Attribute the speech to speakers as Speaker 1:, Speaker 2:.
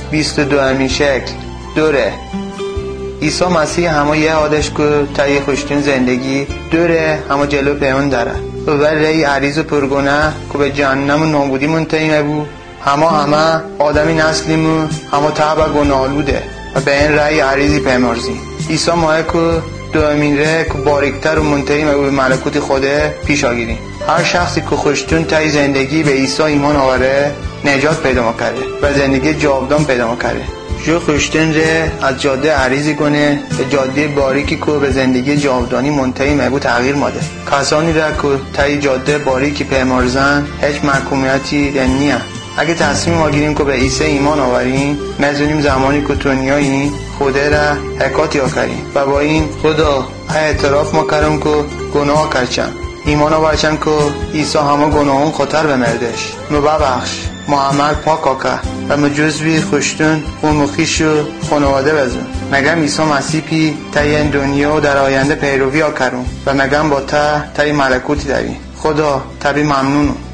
Speaker 1: 22 شکل دوره عیسی مسیح همه یه آدش که تایی خوشتون زندگی دوره همه جلو پیمون داره و ولی عریض و پرگونه که به جهنم و نابودی منتهی بود همه آدمی نسلیمون همه تعب گناه آلوده و به این رأی عریضی پیمارزی عیسی ماه که دومین ره که باریکتر و منتهی به ملکوت خوده پیش آگیریم. هر شخصی که خوشتون تای زندگی به عیسی ایمان آوره نجات پیدا کرده و زندگی جاودان پیدا کرده. جو خوشتون ره از جاده عریضی کنه به جاده باریکی که به زندگی جاودانی منتهی به تغییر ماده. کسانی را که تای جاده باریکی پیمارزن هیچ محکومیتی نیه. اگه تصمیم آگیریم که به عیسی ایمان آوریم می‌تونیم زمانی که دنیایی خدا را حکایت کنیم و با این خدا اعتراف می‌کنم که گناه کردم ایمان آورم که عیسی همه گناهان خاطر بمردش ببخش محمد پاک و مجزوی خوشتون و مخیش و خانواده بزن مگم عیسی مسیح پی تا این دنیا و در آینده پیروی کنم و مگم با تا ملکوتی داریم. خدا تبی ممنونم.